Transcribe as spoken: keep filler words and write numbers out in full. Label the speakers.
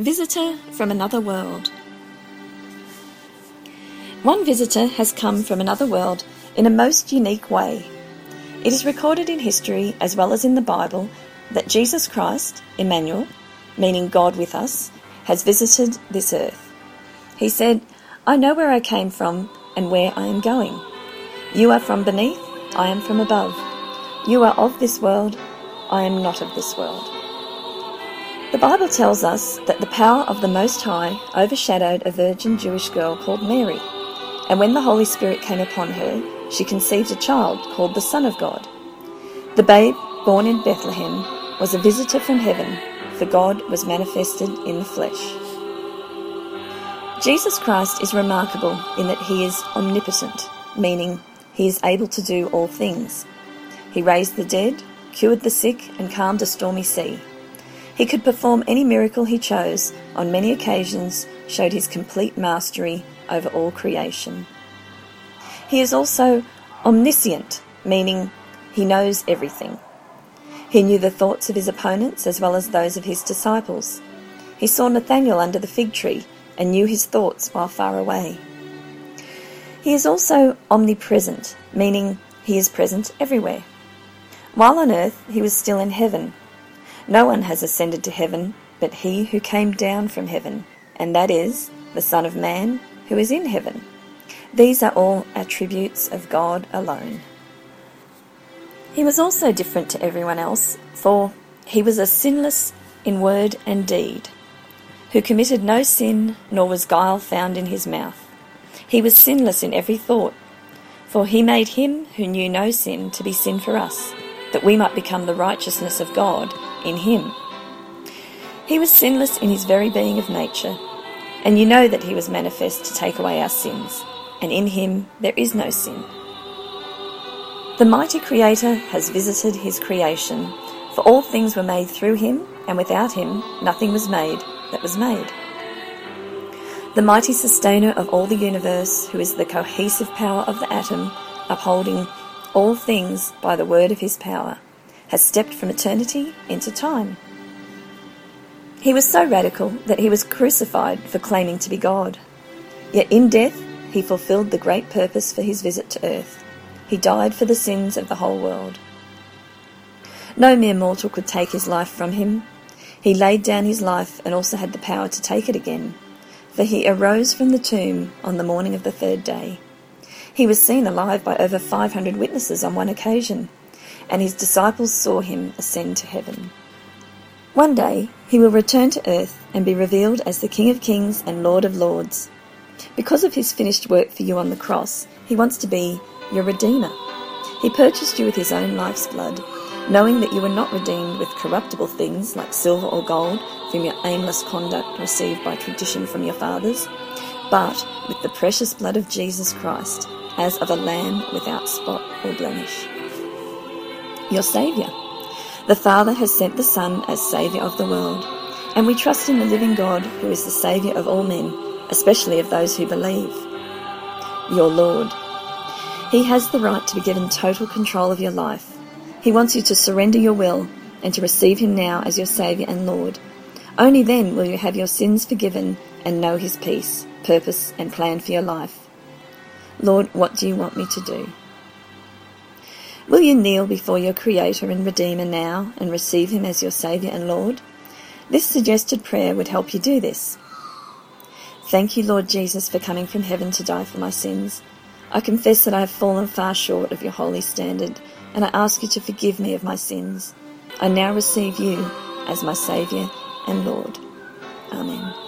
Speaker 1: Visitor from another world. One visitor has come from another world in a most unique way. It is recorded in history as well as in the Bible that Jesus Christ, Emmanuel, meaning God with us, has visited this earth. He said, "I know where I came from and where I am going. You are from beneath, I am from above. You are of this world, I am not of this world." The Bible tells us that the power of the Most High overshadowed a virgin Jewish girl called Mary, and when the Holy Spirit came upon her, she conceived a child called the Son of God. The babe, born in Bethlehem, was a visitor from heaven, for God was manifested in the flesh. Jesus Christ is remarkable in that he is omnipotent, meaning he is able to do all things. He raised the dead, cured the sick, and calmed a stormy sea. He could perform any miracle he chose, on many occasions showed his complete mastery over all creation. He is also omniscient, meaning he knows everything. He knew the thoughts of his opponents as well as those of his disciples. He saw Nathanael under the fig tree and knew his thoughts while far away. He is also omnipresent, meaning he is present everywhere. While on earth, he was still in heaven. No one has ascended to heaven but he who came down from heaven, and that is the Son of Man who is in heaven. These are all attributes of God alone. He was also different to everyone else, for he was a sinless in word and deed, who committed no sin, nor was guile found in his mouth. He was sinless in every thought, for he made him who knew no sin to be sin for us, that we might become the righteousness of God in him. He was sinless in his very being of nature, and you know that he was manifest to take away our sins, and in him there is no sin. The mighty Creator has visited his creation, for all things were made through him, and without him nothing was made that was made. The mighty sustainer of all the universe, who is the cohesive power of the atom, upholding all things by the word of his power, has stepped from eternity into time. He was so radical that he was crucified for claiming to be God. Yet in death he fulfilled the great purpose for his visit to earth. He died for the sins of the whole world. No mere mortal could take his life from him. He laid down his life and also had the power to take it again, for he arose from the tomb on the morning of the third day. He was seen alive by over five hundred witnesses on one occasion, and his disciples saw him ascend to heaven. One day he will return to earth and be revealed as the King of Kings and Lord of Lords. Because of his finished work for you on the cross, he wants to be your Redeemer. He purchased you with his own life's blood, knowing that you were not redeemed with corruptible things like silver or gold from your aimless conduct received by tradition from your fathers, but with the precious blood of Jesus Christ, as of a lamb without spot or blemish. Your Saviour. The Father has sent the Son as Saviour of the world, and we trust in the living God who is the Saviour of all men, especially of those who believe. Your Lord. He has the right to be given total control of your life. He wants you to surrender your will and to receive him now as your Saviour and Lord. Only then will you have your sins forgiven and know his peace, purpose and plan for your life. Lord, what do you want me to do? Will you kneel before your Creator and Redeemer now and receive him as your Saviour and Lord? This suggested prayer would help you do this. Thank you, Lord Jesus, for coming from heaven to die for my sins. I confess that I have fallen far short of your holy standard, and I ask you to forgive me of my sins. I now receive you as my Saviour and Lord. Amen.